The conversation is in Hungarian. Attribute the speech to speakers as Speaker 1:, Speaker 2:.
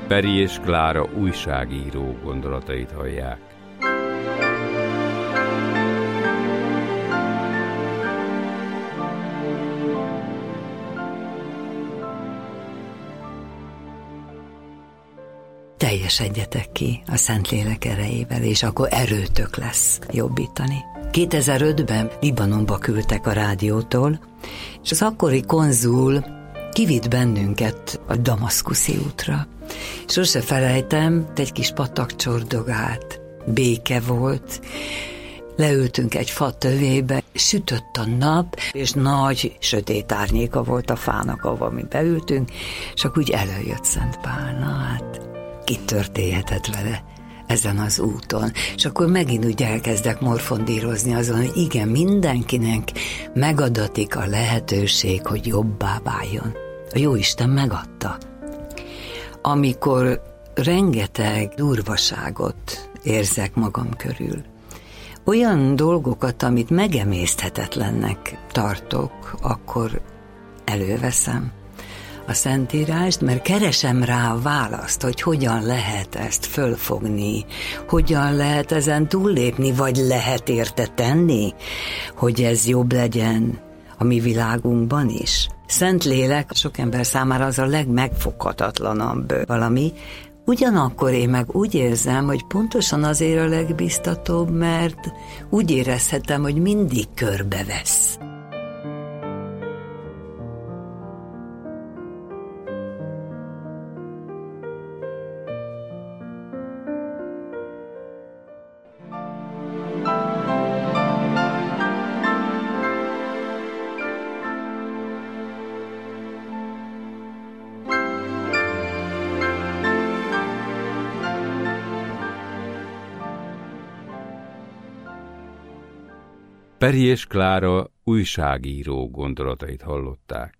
Speaker 1: Peri és Klára újságíró gondolatait hallják.
Speaker 2: Teljesedjetek ki a Szentlélek erejével, és akkor erőtök lesz jobbítani. 2005-ben Libanonba küldtek a rádiótól, és az akkori konzul kivitt bennünket a damaszkuszi útra. Sose felejtem, egy kis patak csordogált, béke volt, leültünk egy fa tövébe, sütött a nap, és nagy, sötét árnyéka volt a fának, ahova mi beültünk, és akkor úgy előjött Szent Pál, na hát, ki történhetett vele ezen az úton. És akkor megint úgy elkezdek morfondírozni azon, hogy igen, mindenkinek megadatik a lehetőség, hogy jobbá váljon. A Jóisten megadta. Amikor rengeteg durvaságot érzek magam körül, olyan dolgokat, amit megemészthetetlennek tartok, akkor előveszem a Szentírást, mert keresem rá a választ, hogy hogyan lehet ezt fölfogni, hogyan lehet ezen túllépni, vagy lehet érte tenni, hogy ez jobb legyen a mi világunkban is. Szentlélek sok ember számára az a legmegfoghatatlanabb valami, ugyanakkor én meg úgy érzem, hogy pontosan azért a legbiztatóbb, mert úgy érezhetem, hogy mindig körbevesz.
Speaker 1: Peri és Klára újságíró gondolatait hallották.